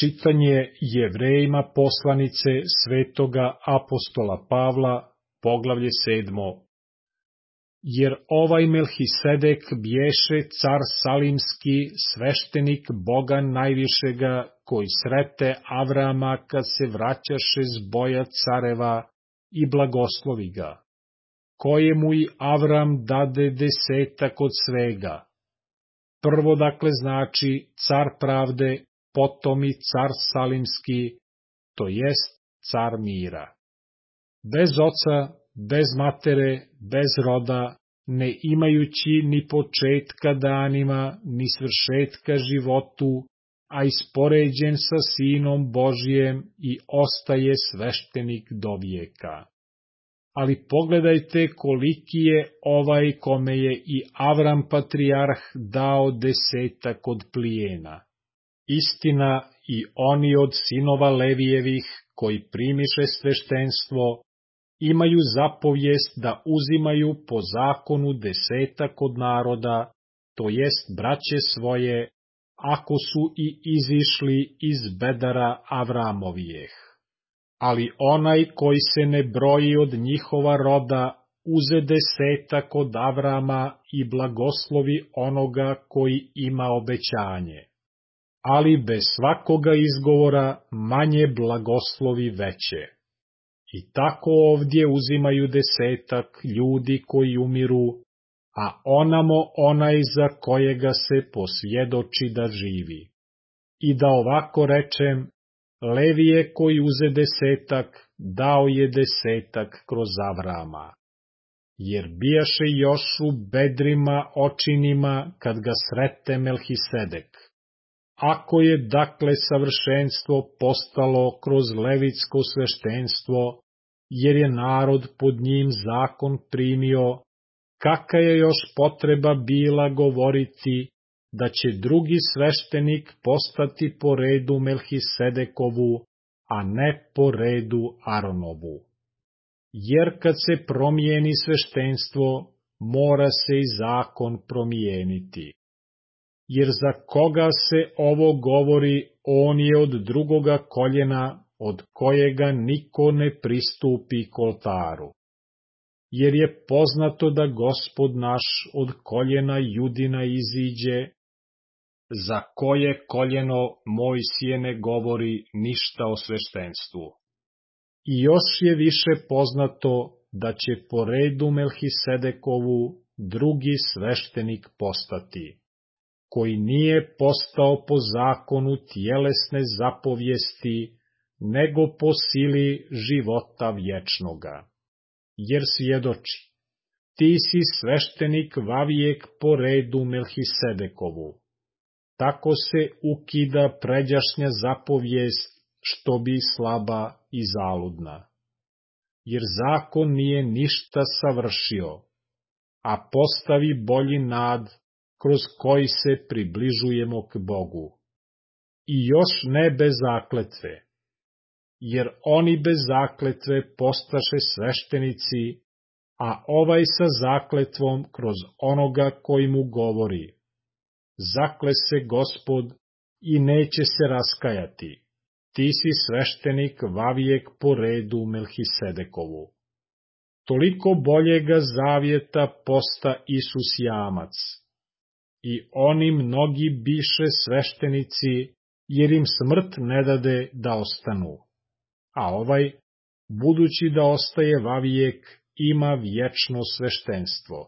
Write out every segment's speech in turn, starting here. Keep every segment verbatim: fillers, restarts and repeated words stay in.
Čitanje Jevrejima poslanice svetoga apostola Pavla, poglavlje sedmo. Jer ovaj Melhisedek bješe car salimski, sveštenik Boga najvišega, koji srete Avrama kad se vraćaše s boja careva i blagoslovi ga, kojemu i Avram dade desetak od svega. Prvo dakle znači car pravde, potom i car salimski, to jest car mira. Bez oca, bez matere, bez roda, ne imajući ni početka danima, ni svršetka životu, a ispoređen sa Sinom Božijem i ostaje sveštenik do vijeka. Ali pogledajte koliki je ovaj kome je i Avram patrijarh dao desetak od plijena. Istina, i oni od sinova Levijevih, koji primiše sveštenstvo, imaju zapovijest da uzimaju po zakonu desetak od naroda, to jest braće svoje, ako su i izišli iz bedara Avramovijeh. Ali onaj koji se ne broji od njihova roda, uze desetak od Avrama i blagoslovi onoga koji ima obećanje. Ali bez svakoga izgovora manje blagoslovi veće. I tako ovdje uzimaju desetak ljudi koji umiru, a onamo onaj za kojega se posvjedoči da živi. I da ovako rečem, Levije koji uze desetak, dao je desetak kroz Avrama. Jer bijaše još u bedrima očinima kad ga srete Melhisedek. Ako je dakle savršenstvo postalo kroz levitsko sveštenstvo, jer je narod pod njim zakon primio, kakva je još potreba bila govoriti da će drugi sveštenik postati po redu Melhisedekovu, a ne po redu Aronovu. Jer kad se promijeni sveštenstvo, mora se i zakon promijeniti. Jer za koga se ovo govori, on je od drugoga koljena, od kojega niko ne pristupi k oltaru. Jer je poznato da Gospod naš od koljena Judina iziđe, za koje koljeno Mojsije ne govori ništa o sveštenstvu. I još je više poznato da će po redu Melhisedekovu drugi sveštenik postati, koji nije postao po zakonu tjelesne zapovijesti, nego po sili života vječnoga. Jer svjedoči, ti si sveštenik vavijek po redu Melhisedekovu. Tako se ukida pređašnja zapovijest, što bi slaba i zaludna. Jer zakon nije ništa savršio, a postavi bolji nad, kroz koji se približujemo k Bogu. I još ne bez zakletve, jer oni bez zakletve postaše sveštenici, a ovaj sa zakletvom kroz onoga koji mu govori. Zakle se Gospod i neće se raskajati, ti si sveštenik vavijek po redu Melhisedekovu. Toliko boljega zavjeta posta Isus jamac. I oni mnogi biše sveštenici, jer im smrt ne dade da ostanu. A ovaj, budući da ostaje vavijek, ima vječno sveštenstvo.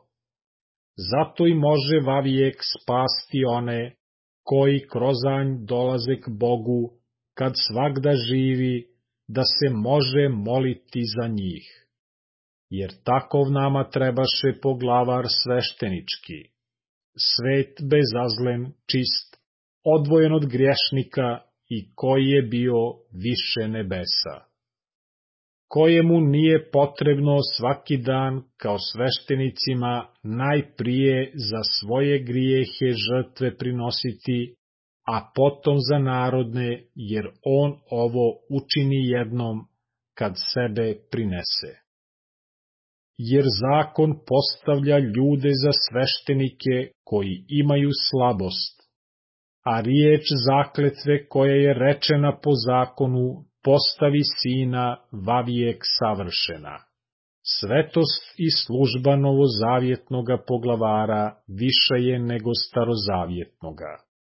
Zato i može vavijek spasti one, koji krozanj dolaze k Bogu, kad svagda živi, da se može moliti za njih. Jer takov nama trebaše poglavar sveštenički, svet bezazlen, čist, odvojen od griješnika i koji je bio više nebesa. Kojemu nije potrebno svaki dan kao sveštenicima najprije za svoje grijehe žrtve prinositi, a potom za narodne, jer on ovo učini jednom kad sebe prinese. Jer zakon postavlja ljude za sveštenike koji imaju slabost, a riječ zakletve koja je rečena po zakonu postavi sina vavijek savršena. Svetost i služba novozavjetnoga poglavara viša je nego starozavjetnoga.